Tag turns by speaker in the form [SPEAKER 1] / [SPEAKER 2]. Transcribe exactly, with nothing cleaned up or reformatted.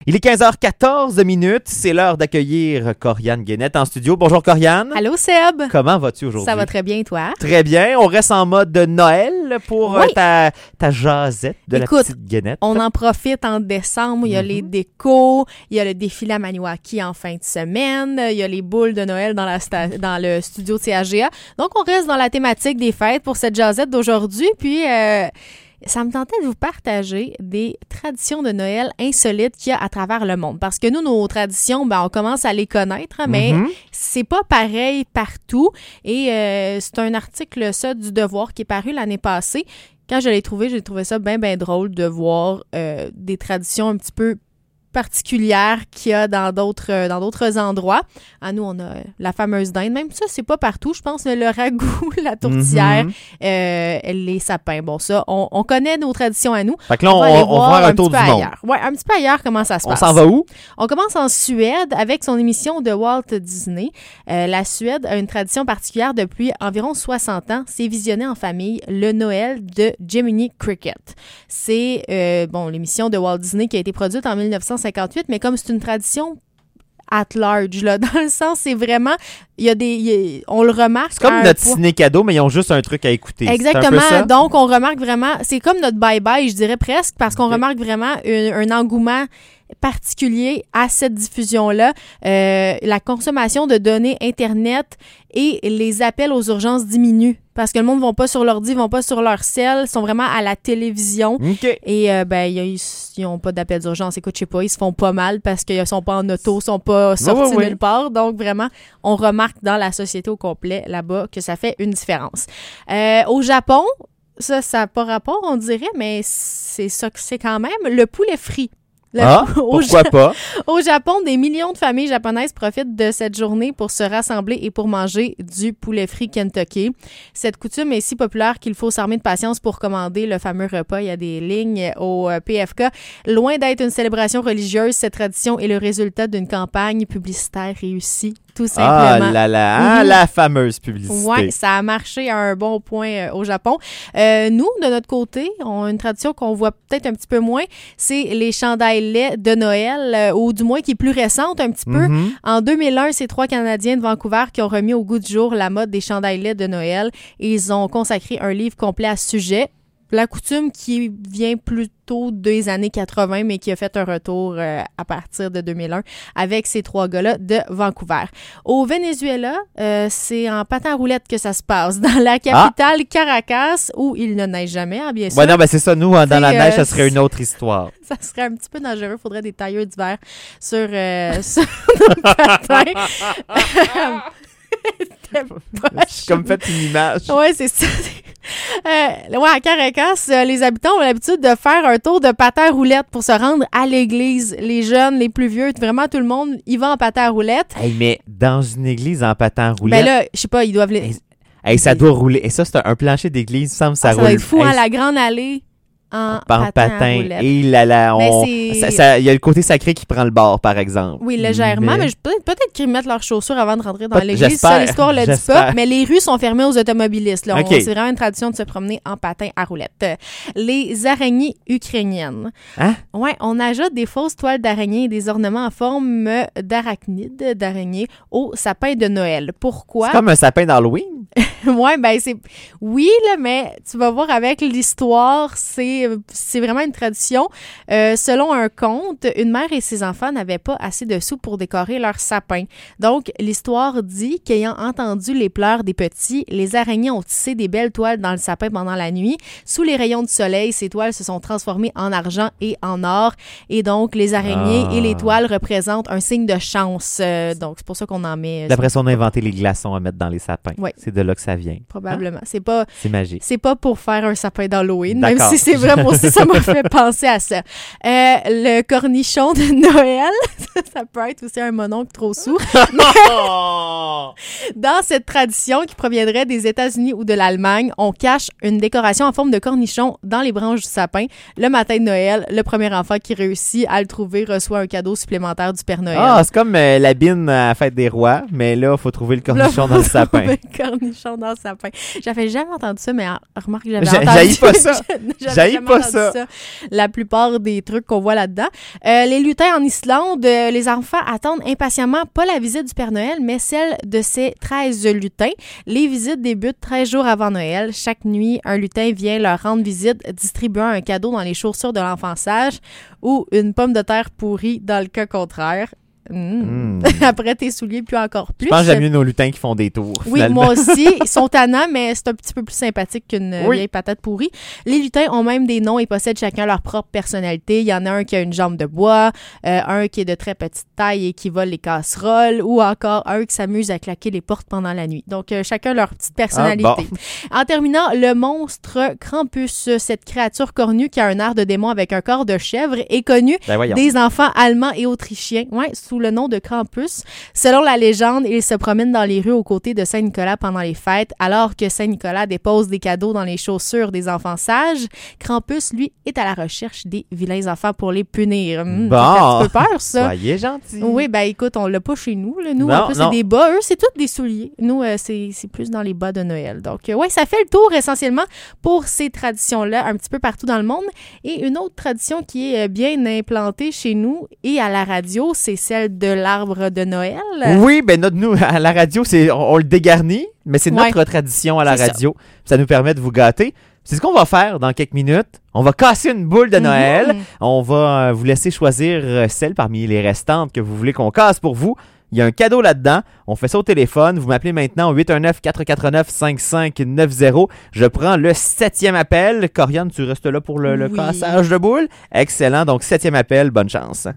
[SPEAKER 1] Il est quinze heures quatorze minutes, c'est l'heure d'accueillir Corianne Guénette en studio. Bonjour Corianne.
[SPEAKER 2] Allô Seb.
[SPEAKER 1] Comment vas-tu aujourd'hui?
[SPEAKER 2] Ça va très bien, toi?
[SPEAKER 1] Très bien, on reste en mode de Noël pour
[SPEAKER 2] oui.
[SPEAKER 1] euh, ta, ta jasette de
[SPEAKER 2] Écoute,
[SPEAKER 1] la petite Guénette.
[SPEAKER 2] On en profite en décembre, il y a mm-hmm. les décos, il y a le défilé à Maniwaki en fin de semaine, il y a les boules de Noël dans, la sta- dans le studio de C H G A. Donc on reste dans la thématique des fêtes pour cette jasette d'aujourd'hui, puis... Euh, ça me tentait de vous partager des traditions de Noël insolites qu'il y a à travers le monde. Parce que nous, nos traditions, ben, on commence à les connaître, mais mm-hmm. c'est pas pareil partout. Et euh, c'est un article, ça, du Devoir qui est paru l'année passée. Quand je l'ai trouvé, j'ai trouvé ça bien, bien drôle de voir euh, des traditions un petit peu particulière qu'il y a dans d'autres euh, dans d'autres endroits. À nous, on a la fameuse dinde. Même ça, c'est pas partout. Je pense que le ragoût, la tourtière, mm-hmm. euh, les sapins. Bon, ça, on, on connaît nos traditions à nous.
[SPEAKER 1] Fait que là, on, on va aller on voir un, un tour du monde.
[SPEAKER 2] Ailleurs. Ouais, un petit peu ailleurs, comment ça se
[SPEAKER 1] on
[SPEAKER 2] passe.
[SPEAKER 1] On s'en va où?
[SPEAKER 2] On commence en Suède avec son émission de Walt Disney. Euh, la Suède a une tradition particulière depuis environ soixante ans. C'est visionner en famille le Noël de Jiminy Cricket. C'est, euh, bon, l'émission de Walt Disney qui a été produite en dix-neuf cent cinquante-huit, mais comme c'est une tradition at large, là, dans le sens, c'est vraiment, il y a des, il y a, on le remarque.
[SPEAKER 1] C'est comme notre
[SPEAKER 2] point.
[SPEAKER 1] ciné-cadeau, mais ils ont juste un truc à écouter.
[SPEAKER 2] Exactement, donc on remarque vraiment, c'est comme notre bye-bye, je dirais presque, parce qu'on okay. remarque vraiment un, un engouement particulier à cette diffusion-là. Euh, la consommation de données Internet et les appels aux urgences diminuent parce que le monde ne va pas sur l'ordi, ne vont pas sur leur cell, sont vraiment à la télévision.
[SPEAKER 1] Okay.
[SPEAKER 2] Et euh, ben ils n'ont pas d'appels d'urgence. Écoute, je sais pas, ils se font pas mal parce qu'ils sont pas en auto, sont pas sortis
[SPEAKER 1] oui, oui,
[SPEAKER 2] nulle
[SPEAKER 1] oui.
[SPEAKER 2] part. Donc vraiment, on remarque dans la société au complet là-bas que ça fait une différence. Euh, au Japon, ça, ça n'a pas rapport, on dirait, mais c'est ça que c'est quand même, le poulet frit. Le,
[SPEAKER 1] ah, pourquoi ja- pas?
[SPEAKER 2] Au Japon, des millions de familles japonaises profitent de cette journée pour se rassembler et pour manger du poulet frit Kentucky. Cette coutume est si populaire qu'il faut s'armer de patience pour commander le fameux repas. Il y a des lignes au P F K. Loin d'être une célébration religieuse, cette tradition est le résultat d'une campagne publicitaire réussie. Tout simplement.
[SPEAKER 1] Ah là là, hein, mm-hmm. la fameuse publicité.
[SPEAKER 2] Oui, ça a marché à un bon point euh, au Japon. Euh, nous, de notre côté, on a une tradition qu'on voit peut-être un petit peu moins, c'est les chandails laids de Noël, euh, ou du moins qui est plus récente un petit peu.
[SPEAKER 1] Mm-hmm.
[SPEAKER 2] En deux mille un, c'est trois Canadiens de Vancouver qui ont remis au goût du jour la mode des chandails laids de Noël et ils ont consacré un livre complet à ce sujet. La coutume qui vient plutôt des années quatre-vingts, mais qui a fait un retour euh, à partir de deux mille un avec ces trois gars-là de Vancouver. Au Venezuela, euh, c'est en patin à roulettes que ça se passe, dans la capitale ah. Caracas, où il ne neige jamais, hein, bien sûr.
[SPEAKER 1] Ouais, non, ben c'est ça, nous, hein, dans la neige,
[SPEAKER 2] euh,
[SPEAKER 1] ça serait une autre histoire.
[SPEAKER 2] Ça serait un petit peu dangereux, il faudrait des tailleurs d'hiver sur, euh, sur nos patins.
[SPEAKER 1] J'ai comme fait une image.
[SPEAKER 2] Oui, c'est ça. Euh, ouais, à Caracas, euh, les habitants ont l'habitude de faire un tour de patin à roulettes pour se rendre à l'église. Les jeunes, les plus vieux, vraiment tout le monde y va en patin à roulettes.
[SPEAKER 1] Hey, mais dans une église en patin à roulettes...
[SPEAKER 2] Ben là, je sais pas, ils doivent... Les...
[SPEAKER 1] Hey, hey, ça doit rouler. Et ça, c'est un, un plancher d'église, il me semble, ça
[SPEAKER 2] ah,
[SPEAKER 1] roule.
[SPEAKER 2] Ça va être fou,
[SPEAKER 1] hey,
[SPEAKER 2] hein, la grande allée. En, en patin, patin à roulettes.
[SPEAKER 1] Et là, là, on... ça, ça, il y a le côté sacré qui prend le bord, par exemple.
[SPEAKER 2] Oui, légèrement, mais, mais je, peut-être, peut-être qu'ils mettent leurs chaussures avant de rentrer dans
[SPEAKER 1] Peut-
[SPEAKER 2] l'église.
[SPEAKER 1] j'espère,
[SPEAKER 2] Ça, l'histoire le dit pas. Mais les rues sont fermées aux automobilistes. Là.
[SPEAKER 1] Okay.
[SPEAKER 2] On, c'est vraiment une tradition de se promener en patin à roulettes. Les araignées ukrainiennes.
[SPEAKER 1] Hein?
[SPEAKER 2] Ouais, on ajoute des fausses toiles d'araignées et des ornements en forme d'arachnides, d'araignées, au sapin de Noël. Pourquoi?
[SPEAKER 1] C'est comme un sapin d'Halloween.
[SPEAKER 2] Ouais, ben c'est... Oui, là, mais tu vas voir avec l'histoire, c'est, c'est vraiment une tradition. Euh, selon un conte, une mère et ses enfants n'avaient pas assez de sous pour décorer leur sapin. Donc, l'histoire dit qu'ayant entendu les pleurs des petits, les araignées ont tissé des belles toiles dans le sapin pendant la nuit. Sous les rayons du soleil, ces toiles se sont transformées en argent et en or. Et donc, les araignées ah. et les toiles représentent un signe de chance. Euh, donc, c'est pour ça qu'on en met...
[SPEAKER 1] D'après ça, on a inventé les glaçons à mettre dans les sapins.
[SPEAKER 2] Oui.
[SPEAKER 1] C'est de là que ça vient.
[SPEAKER 2] Probablement.
[SPEAKER 1] Hein?
[SPEAKER 2] C'est pas...
[SPEAKER 1] C'est magique.
[SPEAKER 2] C'est pas pour faire un sapin d'Halloween,
[SPEAKER 1] D'accord.
[SPEAKER 2] même si c'est vrai, moi aussi, ça m'a fait penser à ça. Euh, le cornichon de Noël, ça peut être aussi un mononcle trop sourd. Dans cette tradition qui proviendrait des États-Unis ou de l'Allemagne, on cache une décoration en forme de cornichon dans les branches du sapin. Le matin de Noël, le premier enfant qui réussit à le trouver reçoit un cadeau supplémentaire du Père Noël.
[SPEAKER 1] Ah, c'est comme euh, la bine à la fête des rois, mais là, il faut trouver le cornichon
[SPEAKER 2] là,
[SPEAKER 1] dans le sapin.
[SPEAKER 2] Le cornichon dans le sapin. J'avais jamais entendu ça, mais remarque que j'avais
[SPEAKER 1] J'a-
[SPEAKER 2] entendu...
[SPEAKER 1] j'haïs pas ça.
[SPEAKER 2] J'avais
[SPEAKER 1] J'haïs
[SPEAKER 2] jamais
[SPEAKER 1] pas
[SPEAKER 2] entendu
[SPEAKER 1] ça.
[SPEAKER 2] La plupart des trucs qu'on voit là-dedans. Euh, les lutins en Islande, euh, les enfants attendent impatiemment pas la visite du Père Noël, mais celle de ces treize lutins. Les visites débutent treize jours avant Noël. Chaque nuit, un lutin vient leur rendre visite, distribuant un cadeau dans les chaussures de l'enfant sage ou une pomme de terre pourrie dans le cas contraire. Mmh.
[SPEAKER 1] Mm.
[SPEAKER 2] Après tes souliers, puis encore plus.
[SPEAKER 1] Je pense que j'aime mieux nos lutins qui font des tours.
[SPEAKER 2] Oui,
[SPEAKER 1] finalement.
[SPEAKER 2] moi aussi. Ils sont tannants, mais c'est un petit peu plus sympathique qu'une
[SPEAKER 1] Oui.
[SPEAKER 2] vieille patate pourrie. Les lutins ont même des noms et possèdent chacun leur propre personnalité. Il y en a un qui a une jambe de bois, euh, un qui est de très petite taille et qui vole les casseroles, ou encore un qui s'amuse à claquer les portes pendant la nuit. Donc, euh, chacun leur petite personnalité.
[SPEAKER 1] Ah, bon.
[SPEAKER 2] En terminant, le monstre Krampus, cette créature cornue qui a un air de démon avec un corps de chèvre, est connu
[SPEAKER 1] Ben voyons.
[SPEAKER 2] des enfants allemands et autrichiens, ouais, sous le nom de Krampus. Selon la légende, il se promène dans les rues aux côtés de Saint-Nicolas pendant les fêtes, alors que Saint-Nicolas dépose des cadeaux dans les chaussures des enfants sages. Krampus, lui, est à la recherche des vilains enfants pour les punir. Hum,
[SPEAKER 1] Bon.
[SPEAKER 2] ça fait un petit peu peur, ça.
[SPEAKER 1] Soyez gentil.
[SPEAKER 2] Oui, ben écoute, on l'a pas chez nous. Là. Nous,
[SPEAKER 1] Non,
[SPEAKER 2] en plus, c'est
[SPEAKER 1] non.
[SPEAKER 2] des bas. Eux, c'est tous des souliers. Nous, euh, c'est, c'est plus dans les bas de Noël. Donc, euh, ouais, ça fait le tour essentiellement pour ces traditions-là, un petit peu partout dans le monde. Et une autre tradition qui est euh, bien implantée chez nous et à la radio, c'est celle de l'arbre de Noël.
[SPEAKER 1] Oui, ben notre, nous, à la radio, c'est, on, on le dégarnit, mais c'est
[SPEAKER 2] Ouais.
[SPEAKER 1] notre tradition à la
[SPEAKER 2] C'est ça.
[SPEAKER 1] radio. Ça. nous permet de vous gâter. C'est ce qu'on va faire dans quelques minutes. On va casser une boule de Noël.
[SPEAKER 2] Mhm.
[SPEAKER 1] On va euh, vous laisser choisir euh, celle parmi les restantes que vous voulez qu'on casse pour vous. Il y a un cadeau là-dedans. On fait ça au téléphone. Vous m'appelez maintenant au huit un neuf, quatre quatre neuf, cinq cinq neuf zéro. Je prends le septième appel. Corianne, tu restes là pour le, le
[SPEAKER 2] Oui.
[SPEAKER 1] cassage de boule? Excellent. Donc, septième appel. Bonne chance.